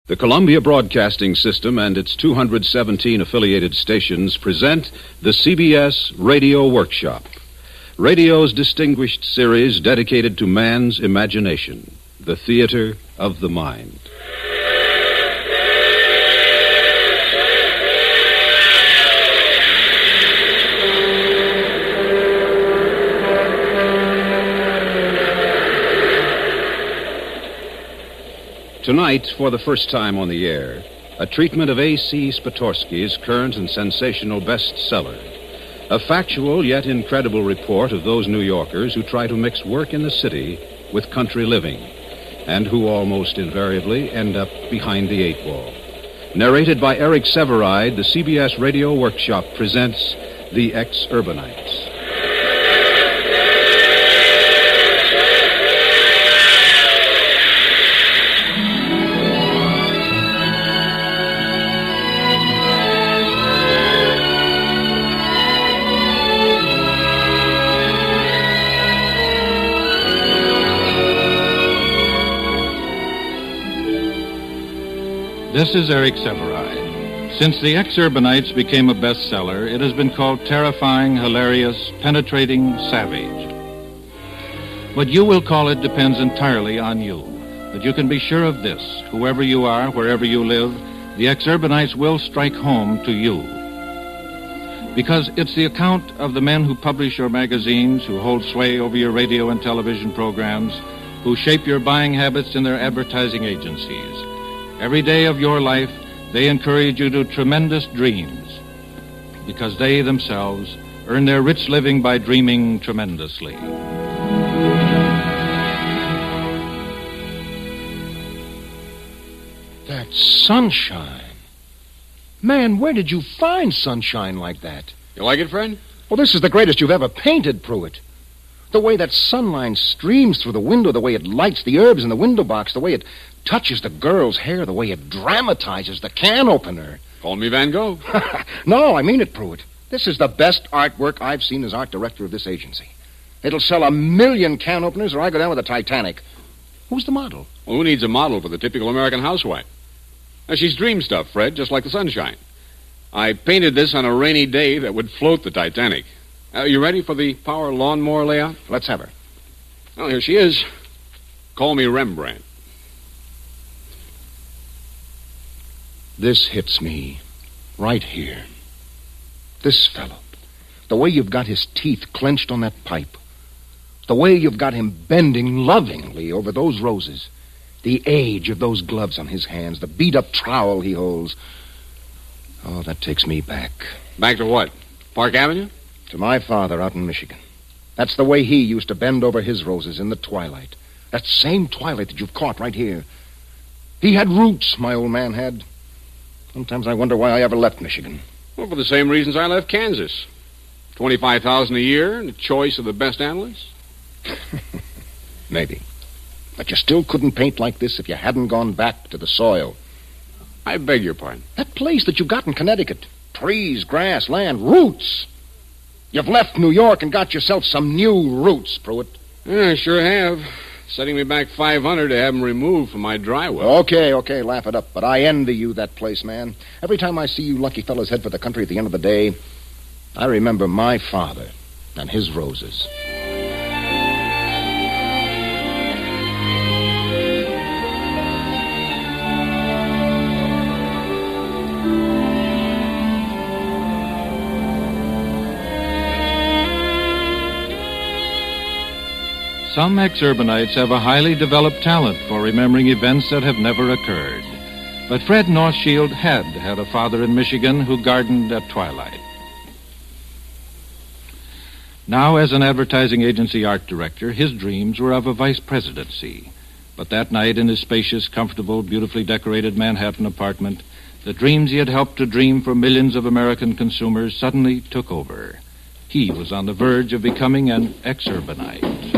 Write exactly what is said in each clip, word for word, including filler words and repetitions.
The Columbia Broadcasting System and its two hundred seventeen affiliated stations present the C B S Radio Workshop, radio's distinguished series dedicated to man's imagination, the theater of the mind. Tonight, for the first time on the air, a treatment of A C Spatorsky's current and sensational bestseller. A factual yet incredible report of those New Yorkers who try to mix work in the city with country living, and who almost invariably end up behind the eight ball. Narrated by Eric Severide, the C B S Radio Workshop presents The Ex-Urbanites. This is Eric Severide. Since The Ex-Urbanites became a bestseller, it has been called terrifying, hilarious, penetrating, savage. What you will call it depends entirely on you. But you can be sure of this: whoever you are, wherever you live, The Ex-Urbanites will strike home to you. Because it's the account of the men who publish your magazines, who hold sway over your radio and television programs, who shape your buying habits in their advertising agencies. Every day of your life, they encourage you to tremendous dreams, because they themselves earn their rich living by dreaming tremendously. That sunshine. Man, where did you find sunshine like that? You like it, Fred? Well, this is the greatest you've ever painted, Pruitt. The way that sunlight streams through the window, the way it lights the herbs in the window box, the way it touches the girl's hair, the way it dramatizes the can opener. Call me Van Gogh. No, I mean it, Pruitt. This is the best artwork I've seen as art director of this agency. It'll sell a million can openers or I go down with the Titanic. Who's the model? Well, who needs a model for the typical American housewife? Now, she's dream stuff, Fred, just like the sunshine. I painted this on a rainy day that would float the Titanic. Are you ready for the power lawnmower layout? Let's have her. Well, here she is. Call me Rembrandt. This hits me right here. This fellow. The way you've got his teeth clenched on that pipe. The way you've got him bending lovingly over those roses. The age of those gloves on his hands. The beat-up trowel he holds. Oh, that takes me back. Back to what? Park Avenue? To my father out in Michigan. That's the way he used to bend over his roses in the twilight. That same twilight that you've caught right here. He had roots, my old man had. Sometimes I wonder why I ever left Michigan. Well, for the same reasons I left Kansas. twenty-five thousand dollars a year and a choice of the best analysts? Maybe. But you still couldn't paint like this if you hadn't gone back to the soil. I beg your pardon. That place that you got in Connecticut. Trees, grass, land, roots. You've left New York and got yourself some new roots, Pruitt. Yeah, I sure have. Setting me back five hundred dollars to have them removed from my dry well. Okay, okay, laugh it up. But I envy you that place, man. Every time I see you lucky fellas head for the country at the end of the day, I remember my father and his roses. Some ex-urbanites have a highly developed talent for remembering events that have never occurred. But Fred Northshield had had a father in Michigan who gardened at twilight. Now, as an advertising agency art director, his dreams were of a vice presidency. But that night, in his spacious, comfortable, beautifully decorated Manhattan apartment, the dreams he had helped to dream for millions of American consumers suddenly took over. He was on the verge of becoming an ex-urbanite.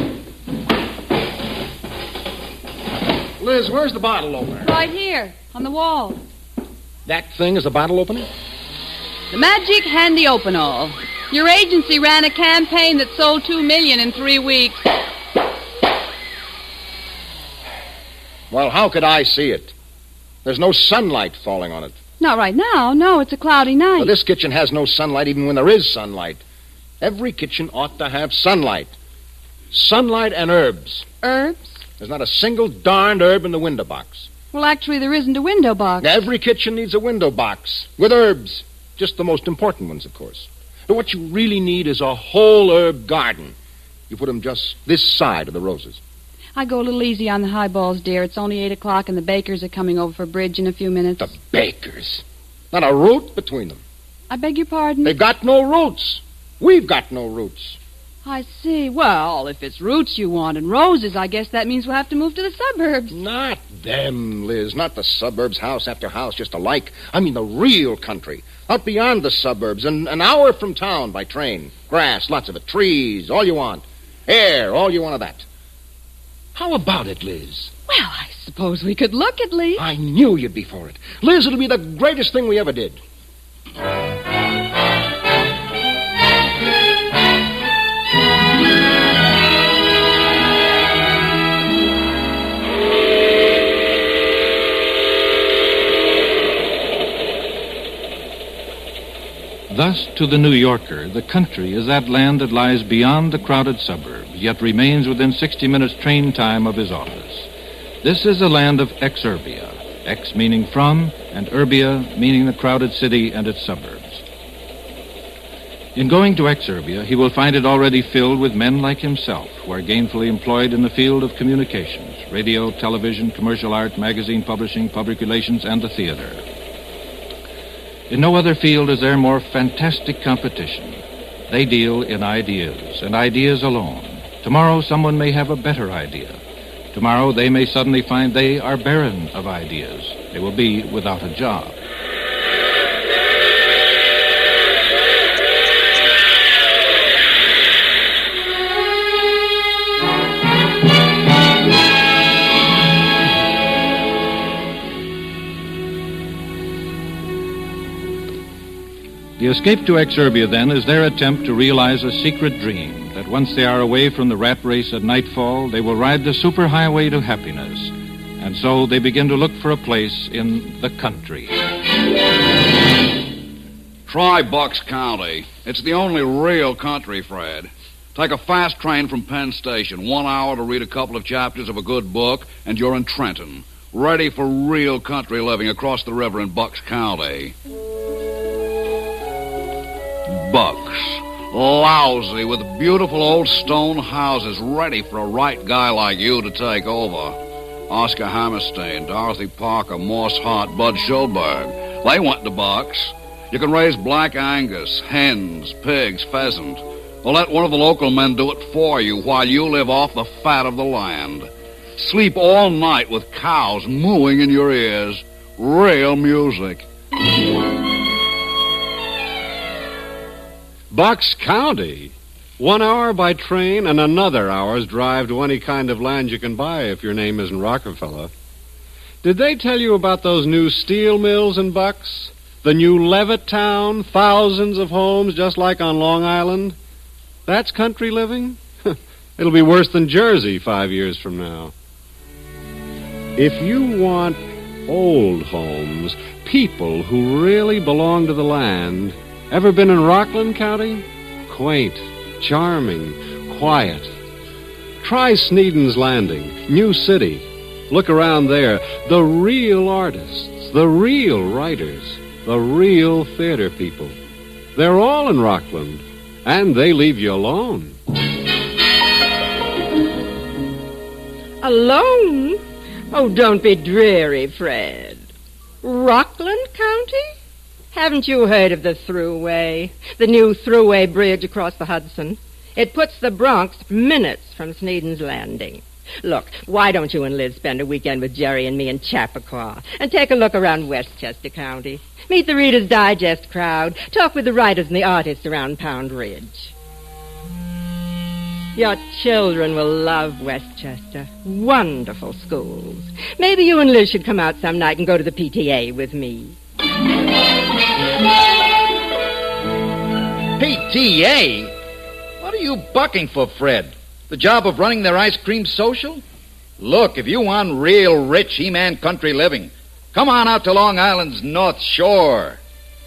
Liz, where's the bottle opener? Right here, on the wall. That thing is a bottle opener? The Magic Handy Open-All. Your agency ran a campaign that sold two million in three weeks. Well, how could I see it? There's no sunlight falling on it. Not right now. No, it's a cloudy night. Well, this kitchen has no sunlight even when there is sunlight. Every kitchen ought to have sunlight. Sunlight and herbs. Herbs? There's not a single darned herb in the window box. Well, actually, there isn't a window box. Every kitchen needs a window box with herbs. Just the most important ones, of course. But what you really need is a whole herb garden. You put them just this side of the roses. I go a little easy on the highballs, dear. It's only eight o'clock and the bakers are coming over for bridge in a few minutes. The bakers. Not a root between them. I beg your pardon? They've got no roots. We've got no roots. I see. Well, if it's roots you want and roses, I guess that means we'll have to move to the suburbs. Not them, Liz. Not the suburbs, house after house, just alike. I mean the real country. Out beyond the suburbs, and an hour from town by train. Grass, lots of it. Trees, all you want. Air, all you want of that. How about it, Liz? Well, I suppose we could look at least. I knew you'd be for it. Liz, it'll be the greatest thing we ever did. Thus, to the New Yorker, the country is that land that lies beyond the crowded suburbs, yet remains within sixty minutes train time of his office. This is a land of exurbia, ex meaning from, and urbia meaning the crowded city and its suburbs. In going to exurbia, he will find it already filled with men like himself, who are gainfully employed in the field of communications, radio, television, commercial art, magazine publishing, public relations, and the theater. In no other field is there more fantastic competition. They deal in ideas, and ideas alone. Tomorrow someone may have a better idea. Tomorrow they may suddenly find they are barren of ideas. They will be without a job. The escape to exurbia, then, is their attempt to realize a secret dream, that once they are away from the rat race at nightfall, they will ride the superhighway to happiness. And so they begin to look for a place in the country. Try Bucks County. It's the only real country, Fred. Take a fast train from Penn Station, one hour to read a couple of chapters of a good book, and you're in Trenton, ready for real country living across the river in Bucks County. Bucks. Lousy, with beautiful old stone houses ready for a right guy like you to take over. Oscar Hammerstein, Dorothy Parker, Morse Hart, Bud Schulberg. They went to Bucks. You can raise black Angus, hens, pigs, pheasant. Or let one of the local men do it for you while you live off the fat of the land. Sleep all night with cows mooing in your ears. Real music. Bucks County. One hour by train and another hour's drive to any kind of land you can buy if your name isn't Rockefeller. Did they tell you about those new steel mills in Bucks? The new Levittown, thousands of homes just like on Long Island? That's country living? It'll be worse than Jersey five years from now. If you want old homes, people who really belong to the land... Ever been in Rockland County? Quaint, charming, quiet. Try Sneeden's Landing, New City. Look around there. The real artists, the real writers, the real theater people. They're all in Rockland, and they leave you alone. Alone? Oh, don't be dreary, Fred. Rockland County? Haven't you heard of the Thruway? The new Thruway bridge across the Hudson? It puts the Bronx minutes from Sneeden's Landing. Look, why don't you and Liz spend a weekend with Jerry and me in Chappaqua and take a look around Westchester County? Meet the Reader's Digest crowd. Talk with the writers and the artists around Pound Ridge. Your children will love Westchester. Wonderful schools. Maybe you and Liz should come out some night and go to the P T A with me. P T A? What are you bucking for, Fred? The job of running their ice cream social? Look, if you want real rich He-Man country living, Come on out to Long Island's North Shore.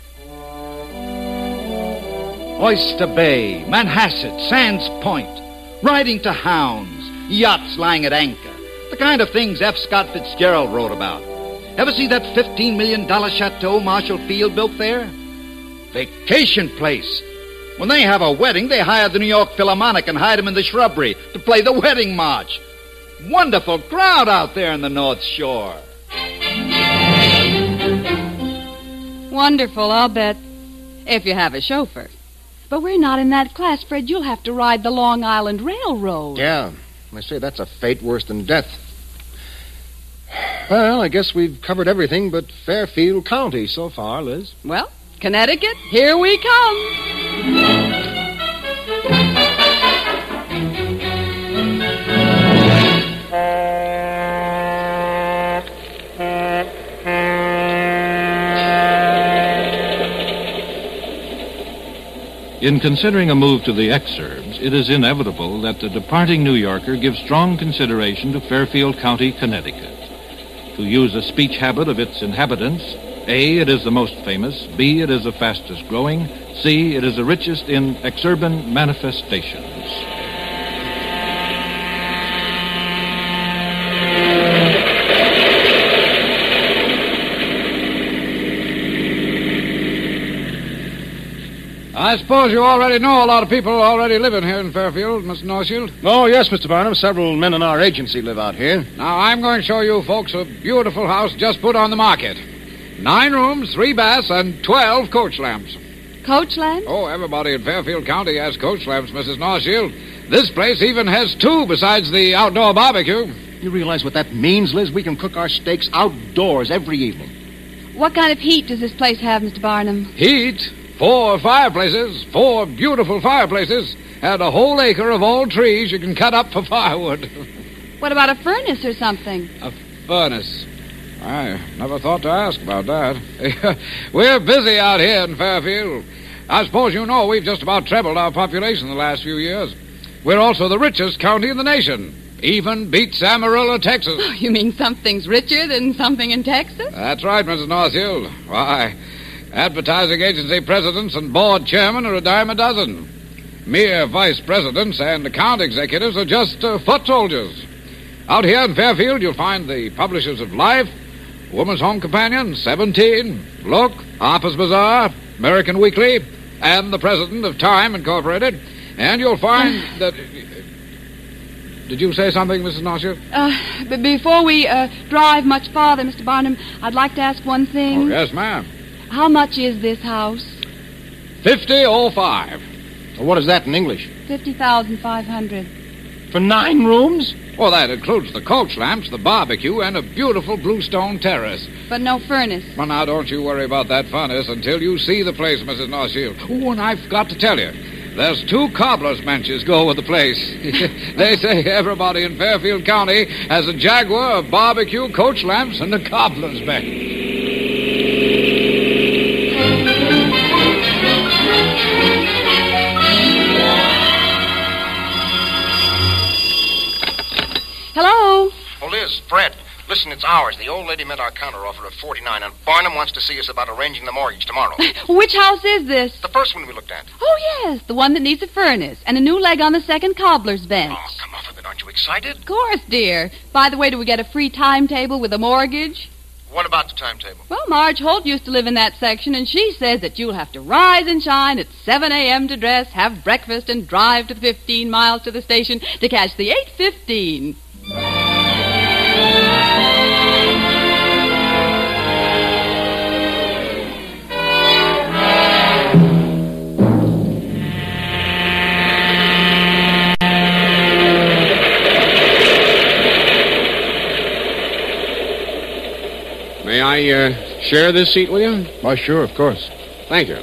Oyster Bay, Manhasset, Sands Point, riding to hounds, yachts lying at anchor. The kind of things F. Scott Fitzgerald wrote about. Ever see that fifteen million dollars chateau Marshall Field built there? Vacation place. When they have a wedding, they hire the New York Philharmonic and hide them in the shrubbery to play the wedding march. Wonderful crowd out there in the North Shore. Wonderful, I'll bet. If you have a chauffeur. But we're not in that class, Fred. You'll have to ride the Long Island Railroad. Yeah, they say that's a fate worse than death. Well, I guess we've covered everything but Fairfield County so far, Liz. Well, Connecticut, here we come. In considering a move to the exurbs, it is inevitable that the departing New Yorker gives strong consideration to Fairfield County, Connecticut. To use a speech habit of its inhabitants, A, it is the most famous, B, it is the fastest growing, C, it is the richest in exurban manifestations. I suppose you already know a lot of people already living here in Fairfield, Mister Northshield. Oh, yes, Mister Barnum. Several men in our agency live out here. Now, I'm going to show you folks a beautiful house just put on the market. Nine rooms, three baths, and twelve coach lamps. Coach lamps? Oh, everybody in Fairfield County has coach lamps, Missus Northshield. This place even has two besides the outdoor barbecue. You realize what that means, Liz? We can cook our steaks outdoors every evening. What kind of heat does this place have, Mister Barnum? Heat? Four fireplaces, four beautiful fireplaces, and a whole acre of old trees you can cut up for firewood. What about a furnace or something? A furnace? I never thought to ask about that. We're busy out here in Fairfield. I suppose you know we've just about trebled our population in the last few years. We're also the richest county in the nation. Even beats Amarillo, Texas. Oh, you mean something's richer than something in Texas? That's right, Missus Northfield. Why, advertising agency presidents and board chairmen are a dime a dozen. Mere vice presidents and account executives are just uh, foot soldiers. Out here in Fairfield, you'll find the publishers of Life, Woman's Home Companion, Seventeen, Look, Harper's Bazaar, American Weekly, and the president of Time Incorporated. And you'll find that... Did you say something, Missus Northshire? Uh, but before we uh, drive much farther, Mister Barnum, I'd like to ask one thing. Oh, yes, ma'am. How much is this house? Fifty oh five. Well, what is that in English? Fifty thousand five hundred. For nine rooms? Well, that includes the coach lamps, the barbecue, and a beautiful bluestone terrace. But no furnace. Well, now, don't you worry about that furnace until you see the place, Missus Northshield. Oh, and I forgot to tell you. There's two cobbler's benches go with the place. They say everybody in Fairfield County has a Jaguar, a barbecue, coach lamps, and a cobbler's bench. Hello? Oh, Liz, Fred, listen, it's ours. The old lady met our counteroffer of forty-nine, and Barnum wants to see us about arranging the mortgage tomorrow. Which house is this? The first one we looked at. Oh, yes, the one that needs a furnace and a new leg on the second cobbler's bench. Oh, come off of it. Aren't you excited? Of course, dear. By the way, do we get a free timetable with a mortgage? What about the timetable? Well, Marge Holt used to live in that section, and she says that you'll have to rise and shine at seven a.m. to dress, have breakfast, and drive to the fifteen miles to the station to catch the eight fifteen. May I uh, share this seat with you? Why, sure, of course. Thank you.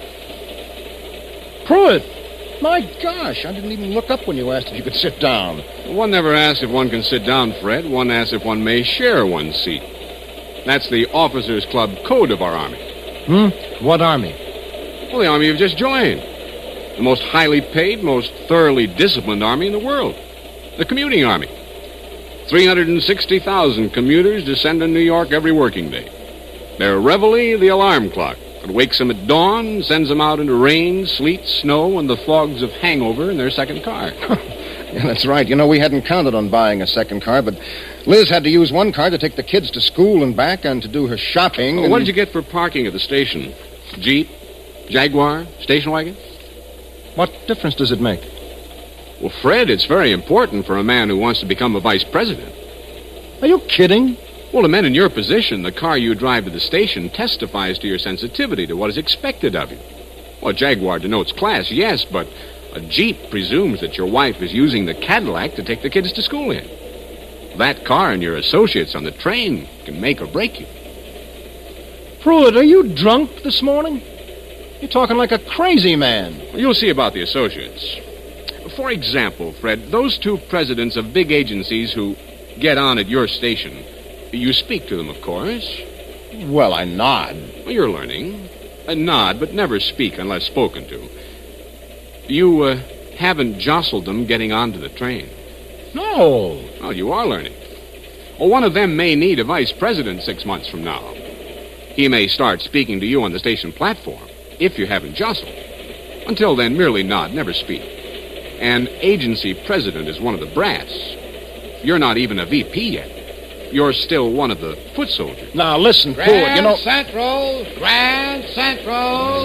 Pruitt! My gosh, I didn't even look up when you asked if you could sit down. One never asks if one can sit down, Fred. One asks if one may share one's seat. That's the Officers Club code of our Army. Hmm? What Army? Well, the Army you've just joined. The most highly paid, most thoroughly disciplined Army in the world. The commuting Army. three hundred sixty thousand commuters descend on New York every working day. Their reveille, the alarm clock. It wakes them at dawn, sends them out into rain, sleet, snow, and the fogs of hangover in their second car. Yeah, that's right. You know, we hadn't counted on buying a second car, but Liz had to use one car to take the kids to school and back and to do her shopping. Well, and... what did you get for parking at the station? Jeep? Jaguar? Station wagon? What difference does it make? Well, Fred, it's very important for a man who wants to become a vice president. Are you kidding? Well, to men in your position, the car you drive to the station testifies to your sensitivity to what is expected of you. Well, a Jaguar denotes class, yes, but a Jeep presumes that your wife is using the Cadillac to take the kids to school in. That car and your associates on the train can make or break you. Pruitt, are you drunk this morning? You're talking like a crazy man. Well, you'll see about the associates. For example, Fred, those two presidents of big agencies who get on at your station, you speak to them, of course. Well, I nod. Well, you're learning. A nod, but never speak unless spoken to. You uh, haven't jostled them getting onto the train. No. Well, you are learning. Well, one of them may need a vice president six months from now. He may start speaking to you on the station platform, if you haven't jostled. Until then, merely nod, never speak. An agency president is one of the brass. You're not even a V P yet. You're still one of the foot soldiers. Now, listen, Grand Pruitt, you know... Central! Grand Central!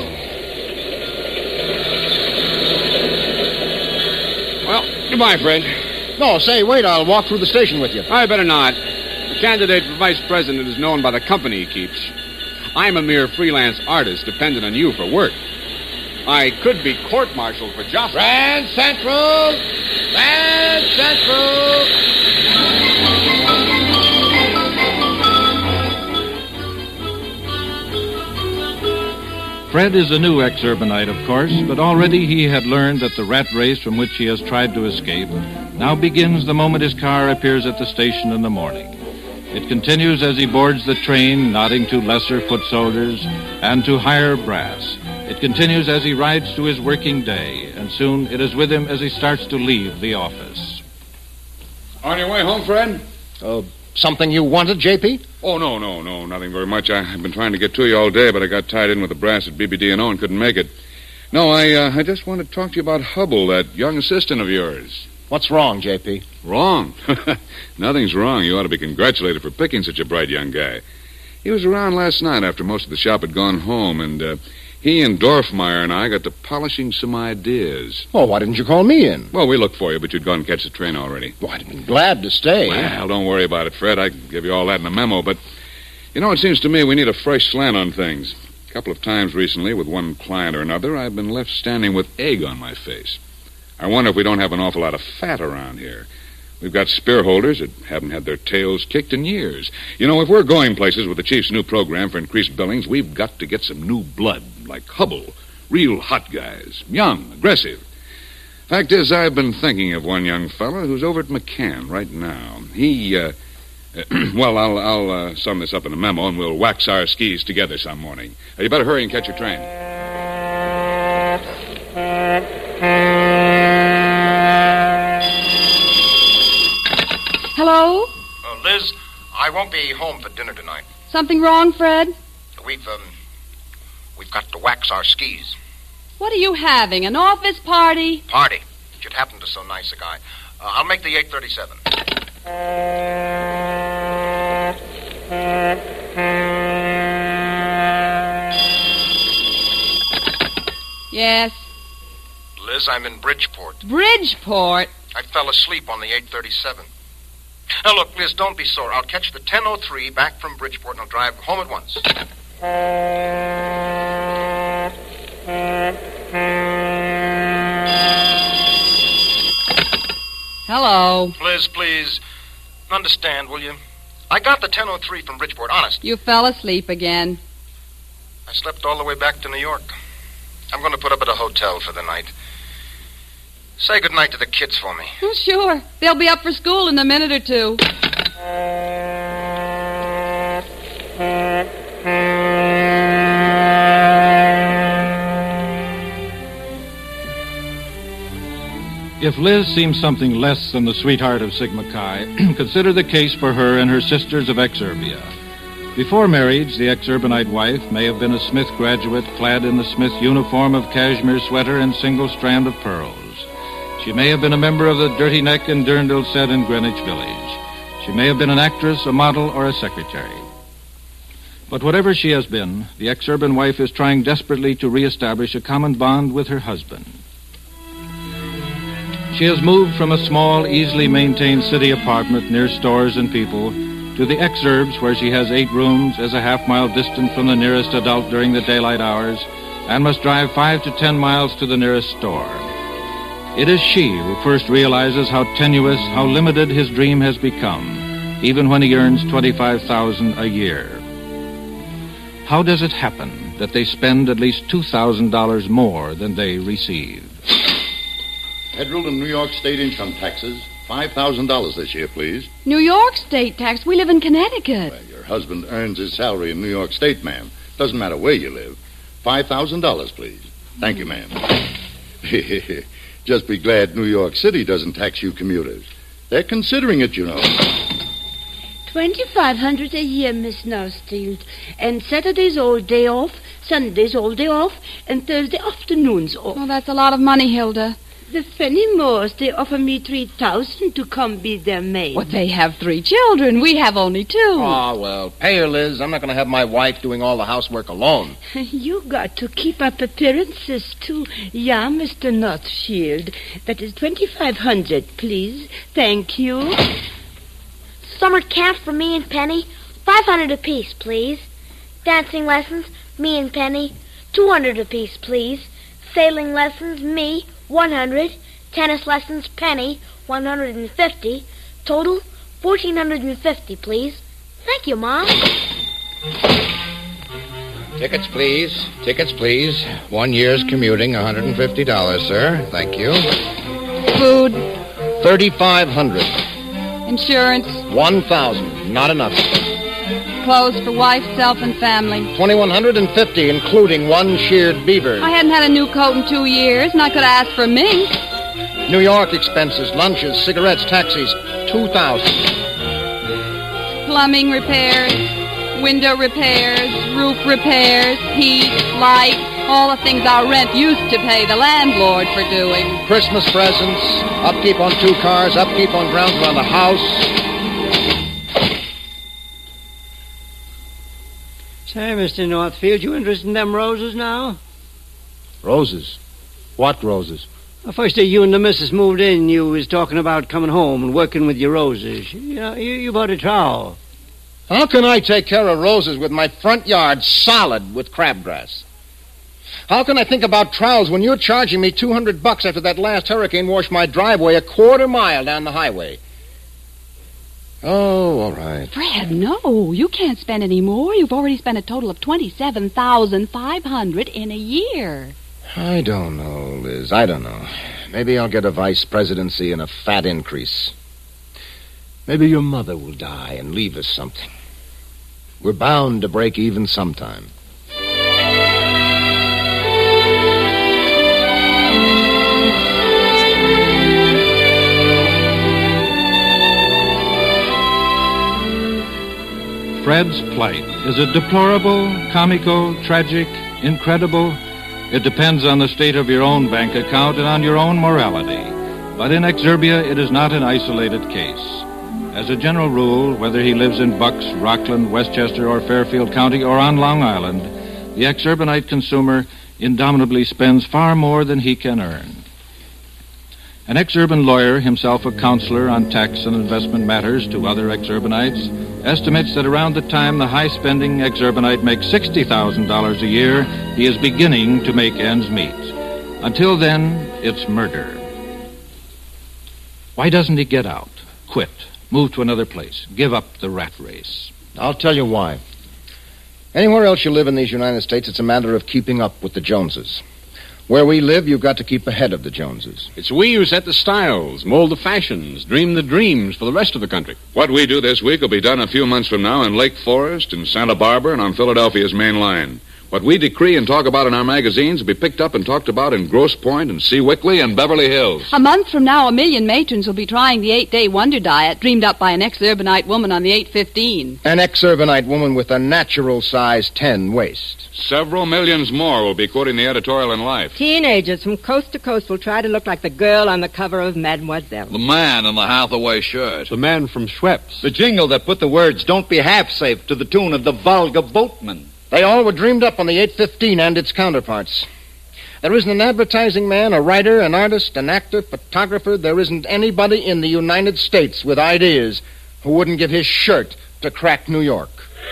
Well, goodbye, Fred. No, say, wait, I'll walk through the station with you. I better not. The candidate for vice president is known by the company he keeps. I'm a mere freelance artist dependent on you for work. I could be court-martialed for jostling. Grand Central! Grand Central! Fred is a new ex-urbanite, of course, but already he had learned that the rat race from which he has tried to escape now begins the moment his car appears at the station in the morning. It continues as he boards the train, nodding to lesser foot soldiers and to higher brass. It continues as he rides to his working day, and soon it is with him as he starts to leave the office. On your way home, Fred? Uh, something you wanted, J P? Oh, no, no, no, nothing very much. I, I've been trying to get to you all day, but I got tied in with the brass at B B D and O and couldn't make it. No, I uh, I just wanted to talk to you about Hubble, that young assistant of yours. What's wrong, J P? Wrong? Nothing's wrong. You ought to be congratulated for picking such a bright young guy. He was around last night after most of the shop had gone home, and uh, he and Dorfmeyer and I got to polishing some ideas. Well, why didn't you call me in? Well, we looked for you, but you'd gone and catch the train already. Well, I'd have been glad to stay. Well, don't worry about it, Fred. I can give you all that in a memo, but, you know, it seems to me we need a fresh slant on things. A couple of times recently, with one client or another, I've been left standing with egg on my face. I wonder if we don't have an awful lot of fat around here. We've got spear holders that haven't had their tails kicked in years. You know, if we're going places with the chief's new program for increased billings, we've got to get some new blood, like Hubble. Real hot guys. Young, aggressive. Fact is, I've been thinking of one young fella who's over at McCann right now. He, uh... well, I'll, I'll uh, sum this up in a memo, and we'll wax our skis together some morning. Uh, you better hurry and catch your train. Hello? Uh, Liz, I won't be home for dinner tonight. Something wrong, Fred? We've, um, we've got to wax our skis. What are you having, an office party? Party. Should happen to so nice a guy. Uh, I'll make the eight thirty-seven. Yes. Liz, I'm in Bridgeport. Bridgeport? I fell asleep on the eight thirty-seven. Now, look, Liz, don't be sore. I'll catch the ten oh three back from Bridgeport, and I'll drive home at once. Hello. Liz, please, understand, will you? I got the ten oh three from Bridgeport, honest. You fell asleep again. I slept all the way back to New York. I'm going to put up at a hotel for the night. Say goodnight to the kids for me. Oh, sure. They'll be up for school in a minute or two. If Liz seems something less than the sweetheart of Sigma Chi, consider the case for her and her sisters of Exurbia. Before marriage, the exurbanite wife may have been a Smith graduate clad in the Smith uniform of cashmere sweater and single strand of pearls. She may have been a member of the Dirty Neck and Durndal set in Greenwich Village. She may have been an actress, a model, or a secretary. But whatever she has been, the exurban wife is trying desperately to reestablish a common bond with her husband. She has moved from a small, easily maintained city apartment near stores and people to the exurbs, where she has eight rooms, is a half mile distant from the nearest adult during the daylight hours, and must drive five to ten miles to the nearest store. It is she who first realizes how tenuous, how limited his dream has become, even when he earns twenty-five thousand dollars a year. How does it happen that they spend at least two thousand dollars more than they receive? Federal and New York State income taxes, five thousand dollars this year, please. New York State tax? We live in Connecticut. Well, your husband earns his salary in New York State, ma'am. Doesn't matter where you live. five thousand dollars, please. Thank you, ma'am. Just be glad New York City doesn't tax you commuters. They're considering it, you know. Twenty-five hundred a year, Miss Narsteed. And Saturday's all day off, Sunday's all day off, and Thursday afternoons off. Oh, that's a lot of money, Hilda. The Fenimores, they offer me three thousand to come be their maid. Well, they have three children. We have only two. Oh, well, pay her, Liz. I'm not going to have my wife doing all the housework alone. You got to keep up appearances, too. Yeah, Mister Northshield. That is twenty-five hundred, please. Thank you. Summer camp for me and Penny, five hundred apiece, please. Dancing lessons, me and Penny, two hundred apiece, please. Sailing lessons, me, one hundred. Tennis lessons, Penny, one hundred fifty. Total, fourteen hundred fifty, please. Thank you, Mom. Tickets, please. Tickets, please. One year's commuting, one hundred fifty dollars, sir. Thank you. Food. thirty-five hundred dollars. Insurance. one thousand dollars. Not enough. Clothes for wife, self, and family. twenty-one hundred fifty dollars, including one sheared beaver. I hadn't had a new coat in two years, and I could ask for mink. New York expenses, lunches, cigarettes, taxis, two thousand dollars. Plumbing repairs, window repairs, roof repairs, heat, light, all the things our rent used to pay the landlord for doing. Christmas presents, upkeep on two cars, upkeep on grounds around the house. Say, Mister Northfield, you interested in them roses now? Roses? What roses? The first day you and the missus moved in, you was talking about coming home and working with your roses. You know, you, you bought a trowel. How can I take care of roses with my front yard solid with crabgrass? How can I think about trowels when you're charging me two hundred bucks after that last hurricane washed my driveway a quarter mile down the highway? Oh, all right. Fred, no, you can't spend any more. You've already spent a total of twenty-seven thousand five hundred dollars in a year. I don't know, Liz. I don't know. Maybe I'll get a vice presidency and a fat increase. Maybe your mother will die and leave us something. We're bound to break even sometime. Fred's plight. Is it deplorable, comical, tragic, incredible? It depends on the state of your own bank account and on your own morality. But in Exurbia, it is not an isolated case. As a general rule, whether he lives in Bucks, Rockland, Westchester, or Fairfield County, or on Long Island, the exurbanite consumer indomitably spends far more than he can earn. An exurban lawyer, himself a counselor on tax and investment matters to other exurbanites, estimates that around the time the high-spending exurbanite makes sixty thousand dollars a year, he is beginning to make ends meet. Until then, it's murder. Why doesn't he get out, quit, move to another place, give up the rat race? I'll tell you why. Anywhere else you live in these United States, it's a matter of keeping up with the Joneses. Where we live, you've got to keep ahead of the Joneses. It's we who set the styles, mold the fashions, dream the dreams for the rest of the country. What we do this week will be done a few months from now in Lake Forest, in Santa Barbara, and on Philadelphia's main line. What we decree and talk about in our magazines will be picked up and talked about in Grosse Pointe and Seawickley and Beverly Hills. A month from now, a million matrons will be trying the eight-day wonder diet dreamed up by an ex-urbanite woman on the eight fifteen. An ex-urbanite woman with a natural size ten waist. Several millions more will be quoting the editorial in Life. Teenagers from coast to coast will try to look like the girl on the cover of Mademoiselle. The man in the Hathaway shirt. The man from Schweppes. The jingle that put the words, "Don't be half safe," to the tune of the Volga Boatman. They all were dreamed up on the eight fifteen and its counterparts. There isn't an advertising man, a writer, an artist, an actor, photographer. There isn't anybody in the United States with ideas who wouldn't give his shirt to crack New York.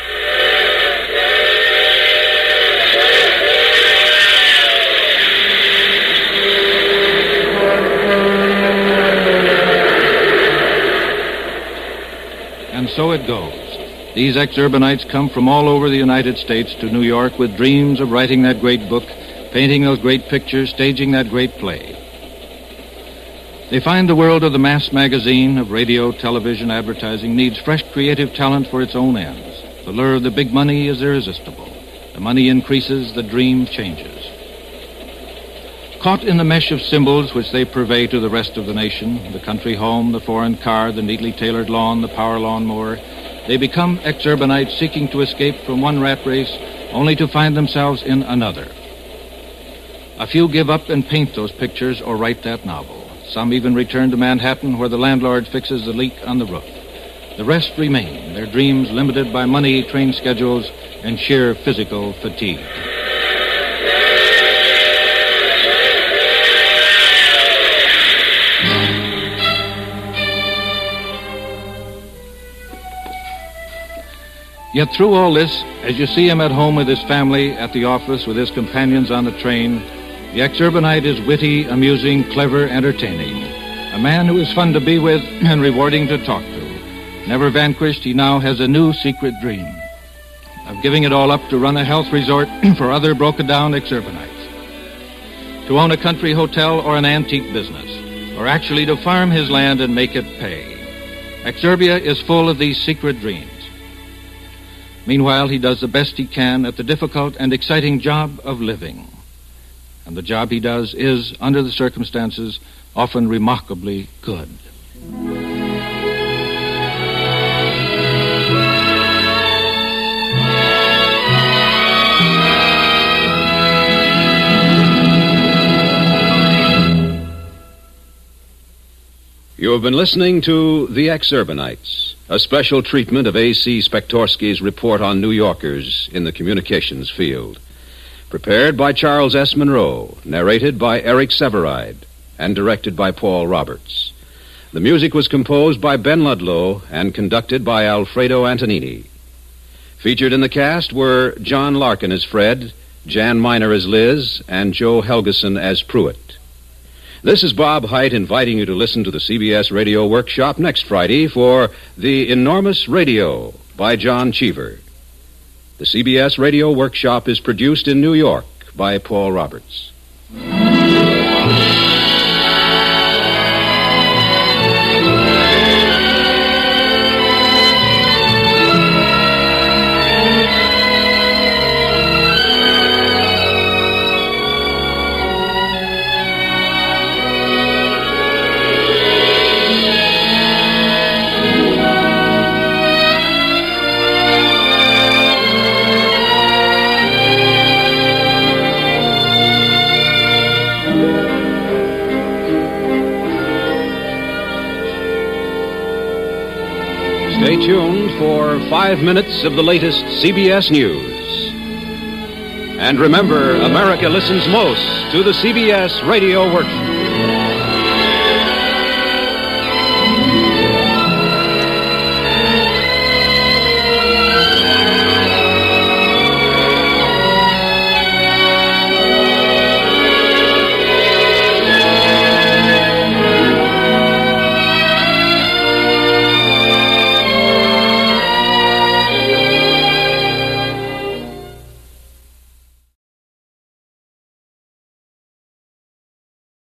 And so it goes. These ex-urbanites come from all over the United States to New York with dreams of writing that great book, painting those great pictures, staging that great play. They find the world of the mass magazine, of radio, television, advertising, needs fresh creative talent for its own ends. The lure of the big money is irresistible. The money increases, the dream changes. Caught in the mesh of symbols which they purvey to the rest of the nation, the country home, the foreign car, the neatly tailored lawn, the power lawnmower, they become ex-urbanites seeking to escape from one rat race only to find themselves in another. A few give up and paint those pictures or write that novel. Some even return to Manhattan where the landlord fixes the leak on the roof. The rest remain, their dreams limited by money, train schedules, and sheer physical fatigue. Yet through all this, as you see him at home with his family, at the office, with his companions on the train, the ex-urbanite is witty, amusing, clever, entertaining. A man who is fun to be with and rewarding to talk to. Never vanquished, he now has a new secret dream of giving it all up to run a health resort for other broken-down ex-urbanites. To own a country hotel or an antique business, or actually to farm his land and make it pay. Exurbia is full of these secret dreams. Meanwhile, he does the best he can at the difficult and exciting job of living. And the job he does is, under the circumstances, often remarkably good. You have been listening to The Ex-Urbanites, a special treatment of A C Spektorsky's report on New Yorkers in the communications field. Prepared by Charles S. Monroe, narrated by Eric Severide, and directed by Paul Roberts. The music was composed by Ben Ludlow and conducted by Alfredo Antonini. Featured in the cast were John Larkin as Fred, Jan Miner as Liz, and Joe Helgeson as Pruitt. This is Bob Hite inviting you to listen to the C B S Radio Workshop next Friday for The Enormous Radio by John Cheever. The C B S Radio Workshop is produced in New York by Paul Roberts. Stay tuned for five minutes of the latest C B S News. And remember, America listens most to the C B S Radio Workshop.